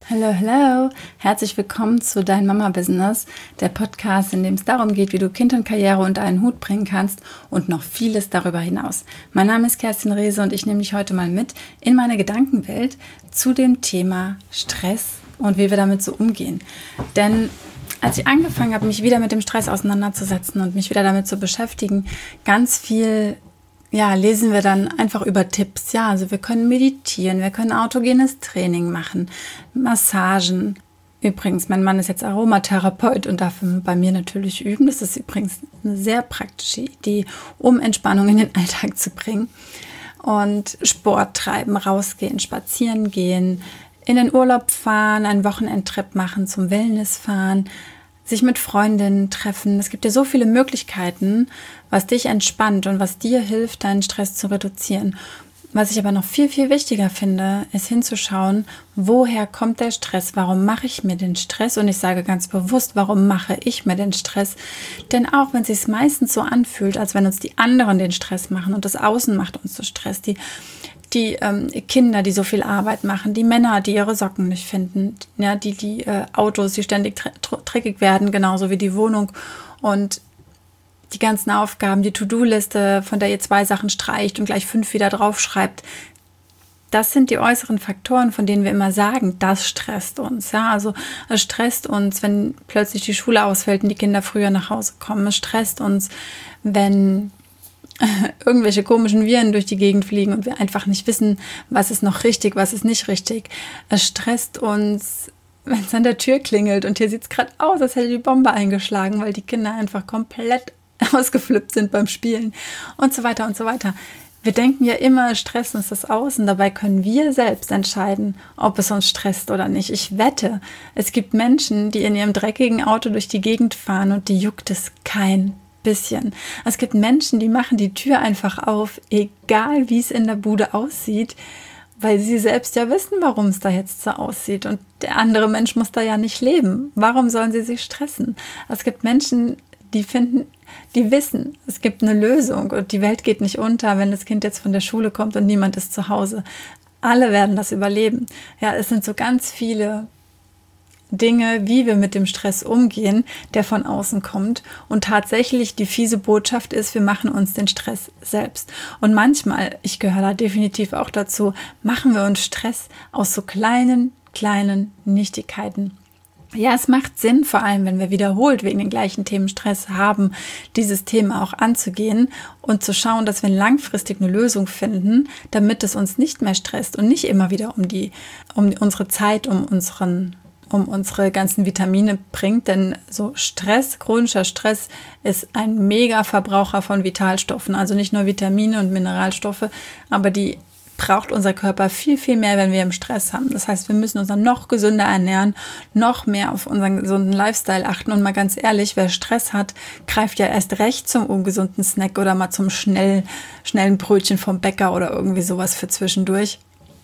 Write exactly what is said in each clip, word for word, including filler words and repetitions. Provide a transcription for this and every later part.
Hallo, hallo, herzlich willkommen zu Dein Mama-Business, der Podcast, in dem es darum geht, wie du Kind und Karriere unter einen Hut bringen kannst und noch vieles darüber hinaus. Mein Name ist Kerstin Rehse und ich nehme dich heute mal mit in meine Gedankenwelt zu dem Thema Stress und wie wir damit so umgehen. Denn als ich angefangen habe, mich wieder mit dem Stress auseinanderzusetzen und mich wieder damit zu beschäftigen, ganz viel Ja, lesen wir dann einfach über Tipps. Ja, also wir können meditieren, wir können autogenes Training machen, Massagen. Übrigens, mein Mann ist jetzt Aromatherapeut und darf bei mir natürlich üben. Das ist übrigens eine sehr praktische Idee, um Entspannung in den Alltag zu bringen. Und Sport treiben, rausgehen, spazieren gehen, in den Urlaub fahren, einen Wochenendtrip machen, zum Wellness fahren, sich mit Freundinnen treffen. Es gibt ja so viele Möglichkeiten, was dich entspannt und was dir hilft, deinen Stress zu reduzieren. Was ich aber noch viel, viel wichtiger finde, ist hinzuschauen, woher kommt der Stress? Warum mache ich mir den Stress? Und ich sage ganz bewusst, warum mache ich mir den Stress? Denn auch wenn es sich meistens so anfühlt, als wenn uns die anderen den Stress machen und das Außen macht uns so Stress, die Die ähm, Kinder, die so viel Arbeit machen, die Männer, die ihre Socken nicht finden, ja, die, die äh, Autos, die ständig tr- dreckig werden, genauso wie die Wohnung und die ganzen Aufgaben, die To-Do-Liste, von der ihr zwei Sachen streicht und gleich fünf wieder draufschreibt. Das sind die äußeren Faktoren, von denen wir immer sagen, das stresst uns. Ja, also es stresst uns, wenn plötzlich die Schule ausfällt und die Kinder früher nach Hause kommen. Es stresst uns, wenn irgendwelche komischen Viren durch die Gegend fliegen und wir einfach nicht wissen, was ist noch richtig, was ist nicht richtig. Es stresst uns, wenn es an der Tür klingelt und hier sieht es gerade aus, als hätte die Bombe eingeschlagen, weil die Kinder einfach komplett ausgeflippt sind beim Spielen und so weiter und so weiter. Wir denken ja immer, Stress uns das Außen. Dabei können wir selbst entscheiden, ob es uns stresst oder nicht. Ich wette, es gibt Menschen, die in ihrem dreckigen Auto durch die Gegend fahren und die juckt es kein bisschen. Es gibt Menschen, die machen die Tür einfach auf, egal wie es in der Bude aussieht, weil sie selbst ja wissen, warum es da jetzt so aussieht. Und der andere Mensch muss da ja nicht leben. Warum sollen sie sich stressen? Es gibt Menschen, die finden, die wissen, es gibt eine Lösung und die Welt geht nicht unter, wenn das Kind jetzt von der Schule kommt und niemand ist zu Hause. Alle werden das überleben. Ja, es sind so ganz viele Dinge, wie wir mit dem Stress umgehen, der von außen kommt. Und tatsächlich die fiese Botschaft ist, wir machen uns den Stress selbst. Und manchmal, ich gehöre da definitiv auch dazu, machen wir uns Stress aus so kleinen, kleinen Nichtigkeiten. Ja, es macht Sinn, vor allem wenn wir wiederholt wegen den gleichen Themen Stress haben, dieses Thema auch anzugehen und zu schauen, dass wir langfristig eine Lösung finden, damit es uns nicht mehr stresst und nicht immer wieder um die, um unsere Zeit, um unseren um unsere ganzen Vitamine bringt, denn so Stress, chronischer Stress ist ein Mega-Verbraucher von Vitalstoffen, also nicht nur Vitamine und Mineralstoffe, aber die braucht unser Körper viel, viel mehr, wenn wir im Stress haben. Das heißt, wir müssen uns dann noch gesünder ernähren, noch mehr auf unseren gesunden Lifestyle achten und mal ganz ehrlich, wer Stress hat, greift ja erst recht zum ungesunden Snack oder mal zum schnell, schnellen Brötchen vom Bäcker oder irgendwie sowas für zwischendurch.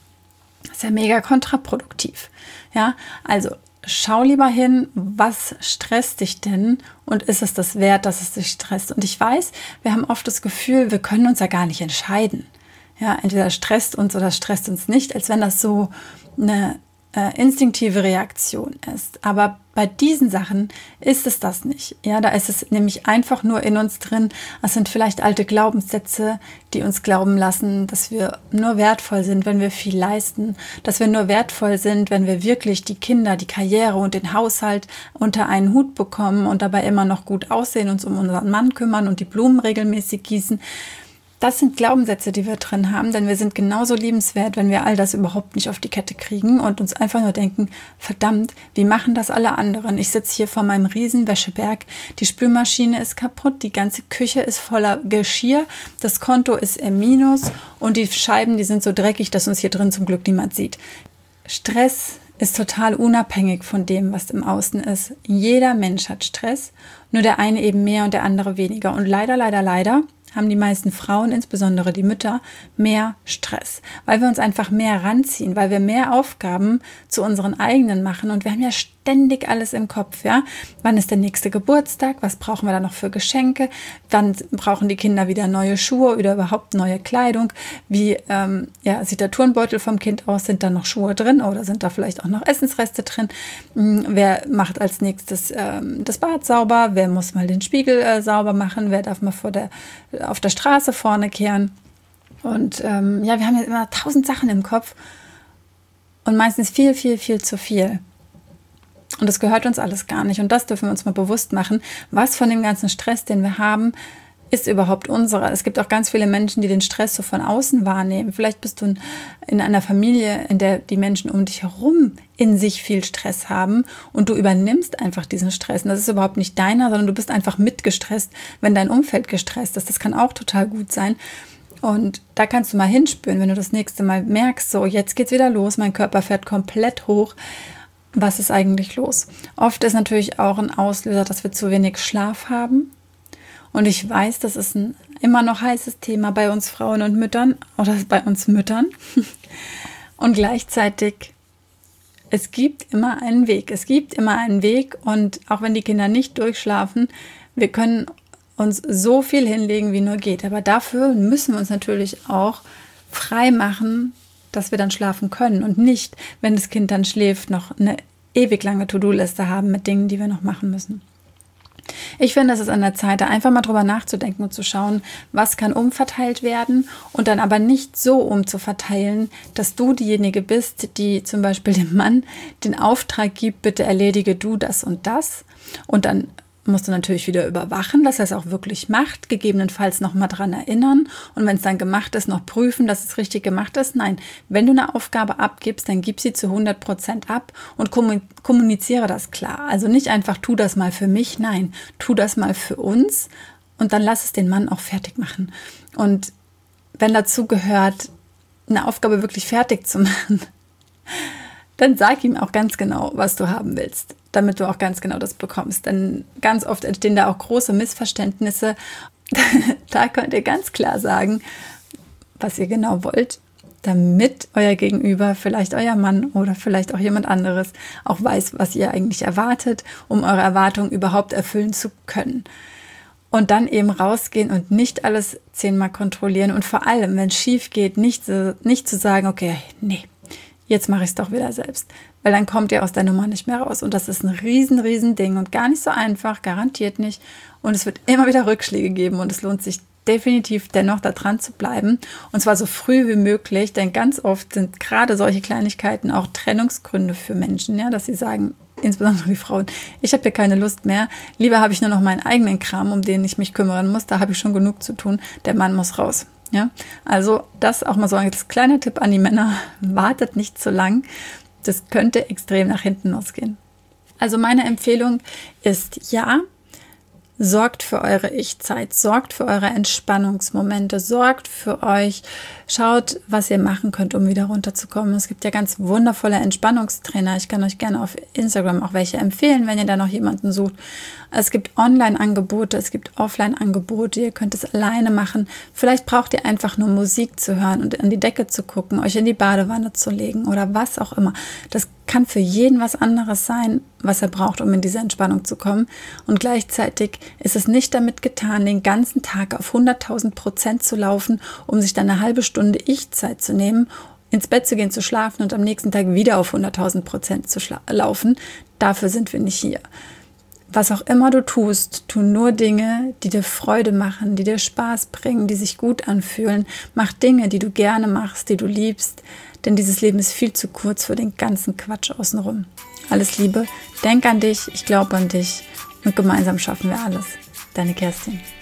Das ist ja mega kontraproduktiv. Ja, also schau lieber hin, was stresst dich denn und ist es das wert, dass es dich stresst? Und ich weiß, wir haben oft das Gefühl, wir können uns ja gar nicht entscheiden. Ja, entweder stresst uns oder stresst uns nicht, als wenn das so eine äh, instinktive Reaktion ist. Aber bei diesen Sachen ist es das nicht. Ja, da ist es nämlich einfach nur in uns drin. Es sind vielleicht alte Glaubenssätze, die uns glauben lassen, dass wir nur wertvoll sind, wenn wir viel leisten, dass wir nur wertvoll sind, wenn wir wirklich die Kinder, die Karriere und den Haushalt unter einen Hut bekommen und dabei immer noch gut aussehen, uns um unseren Mann kümmern und die Blumen regelmäßig gießen. Das sind Glaubenssätze, die wir drin haben, denn wir sind genauso liebenswert, wenn wir all das überhaupt nicht auf die Kette kriegen und uns einfach nur denken, verdammt, wie machen das alle anderen? Ich sitze hier vor meinem riesen Wäscheberg, die Spülmaschine ist kaputt, die ganze Küche ist voller Geschirr, das Konto ist im Minus und die Scheiben, die sind so dreckig, dass uns hier drin zum Glück niemand sieht. Stress ist total unabhängig von dem, was im Außen ist. Jeder Mensch hat Stress, nur der eine eben mehr und der andere weniger. Und leider, leider, leider haben die meisten Frauen, insbesondere die Mütter, mehr Stress, weil wir uns einfach mehr ranziehen, weil wir mehr Aufgaben zu unseren eigenen machen und wir haben ja ständig alles im Kopf, ja. Wann ist der nächste Geburtstag? Was brauchen wir da noch für Geschenke? Wann brauchen die Kinder wieder neue Schuhe oder überhaupt neue Kleidung? Wie ähm, ja, sieht der Turnbeutel vom Kind aus? Sind da noch Schuhe drin oder sind da vielleicht auch noch Essensreste drin? Hm, wer macht als nächstes ähm, das Bad sauber? Wer muss mal den Spiegel äh, sauber machen? Wer darf mal vor der, auf der Straße vorne kehren? Und ähm, ja, wir haben ja immer tausend Sachen im Kopf und meistens viel, viel, viel zu viel. Und das gehört uns alles gar nicht. Und das dürfen wir uns mal bewusst machen. Was von dem ganzen Stress, den wir haben, ist überhaupt unsere? Es gibt auch ganz viele Menschen, die den Stress so von außen wahrnehmen. Vielleicht bist du in einer Familie, in der die Menschen um dich herum in sich viel Stress haben und du übernimmst einfach diesen Stress. Und das ist überhaupt nicht deiner, sondern du bist einfach mitgestresst, wenn dein Umfeld gestresst ist. Das kann auch total gut sein. Und da kannst du mal hinspüren, wenn du das nächste Mal merkst, so jetzt geht's wieder los, mein Körper fährt komplett hoch. Was ist eigentlich los? Oft ist natürlich auch ein Auslöser, dass wir zu wenig Schlaf haben. Und ich weiß, das ist ein immer noch heißes Thema bei uns Frauen und Müttern oder bei uns Müttern. Und gleichzeitig, es gibt immer einen Weg. Es gibt immer einen Weg und auch wenn die Kinder nicht durchschlafen, wir können uns so viel hinlegen, wie nur geht. Aber dafür müssen wir uns natürlich auch frei machen, dass wir dann schlafen können und nicht, wenn das Kind dann schläft, noch eine ewig lange To-Do-Liste haben mit Dingen, die wir noch machen müssen. Ich finde, es ist an der Zeit, da einfach mal drüber nachzudenken und zu schauen, was kann umverteilt werden und dann aber nicht so umzuverteilen, dass du diejenige bist, die zum Beispiel dem Mann den Auftrag gibt, bitte erledige du das und das und dann musst du natürlich wieder überwachen, dass er es auch wirklich macht, gegebenenfalls nochmal dran erinnern und wenn es dann gemacht ist, noch prüfen, dass es richtig gemacht ist. Nein, wenn du eine Aufgabe abgibst, dann gib sie zu hundert Prozent ab und kommuniziere das klar. Also nicht einfach, tu das mal für mich, nein, tu das mal für uns und dann lass es den Mann auch fertig machen. Und wenn dazu gehört, eine Aufgabe wirklich fertig zu machen, dann sag ihm auch ganz genau, was du haben willst, damit du auch ganz genau das bekommst. Denn ganz oft entstehen da auch große Missverständnisse. Da könnt ihr ganz klar sagen, was ihr genau wollt, damit euer Gegenüber, vielleicht euer Mann oder vielleicht auch jemand anderes, auch weiß, was ihr eigentlich erwartet, um eure Erwartungen überhaupt erfüllen zu können. Und dann eben rausgehen und nicht alles zehnmal kontrollieren und vor allem, wenn es schief geht, nicht, so, nicht zu sagen, okay, nee, jetzt mache ich es doch wieder selbst. Weil dann kommt ihr aus der Nummer nicht mehr raus. Und das ist ein riesen, riesen Ding und gar nicht so einfach, garantiert nicht. Und es wird immer wieder Rückschläge geben und es lohnt sich definitiv dennoch da dran zu bleiben. Und zwar so früh wie möglich, denn ganz oft sind gerade solche Kleinigkeiten auch Trennungsgründe für Menschen, ja, dass sie sagen, insbesondere die Frauen, ich habe hier keine Lust mehr, lieber habe ich nur noch meinen eigenen Kram, um den ich mich kümmern muss, da habe ich schon genug zu tun, der Mann muss raus. Ja, also das auch mal so als kleiner Tipp an die Männer, wartet nicht zu lang, das könnte extrem nach hinten losgehen. Also meine Empfehlung ist ja, sorgt für eure Ich-Zeit, sorgt für eure Entspannungsmomente, sorgt für euch, schaut, was ihr machen könnt, um wieder runterzukommen. Es gibt ja ganz wundervolle Entspannungstrainer. Ich kann euch gerne auf Instagram auch welche empfehlen, wenn ihr da noch jemanden sucht. Es gibt Online-Angebote, es gibt Offline-Angebote. Ihr könnt es alleine machen. Vielleicht braucht ihr einfach nur Musik zu hören und an die Decke zu gucken, euch in die Badewanne zu legen oder was auch immer. Das kann für jeden was anderes sein, was er braucht, um in diese Entspannung zu kommen. Und gleichzeitig ist es nicht damit getan, den ganzen Tag auf hunderttausend Prozent zu laufen, um sich dann eine halbe Stunde Ich-Zeit zu nehmen, ins Bett zu gehen, zu schlafen und am nächsten Tag wieder auf hunderttausend Prozent zu schla- laufen. Dafür sind wir nicht hier. Was auch immer du tust, tu nur Dinge, die dir Freude machen, die dir Spaß bringen, die sich gut anfühlen. Mach Dinge, die du gerne machst, die du liebst, denn dieses Leben ist viel zu kurz für den ganzen Quatsch außenrum. Alles Liebe, denk an dich, ich glaube an dich und gemeinsam schaffen wir alles. Deine Kerstin.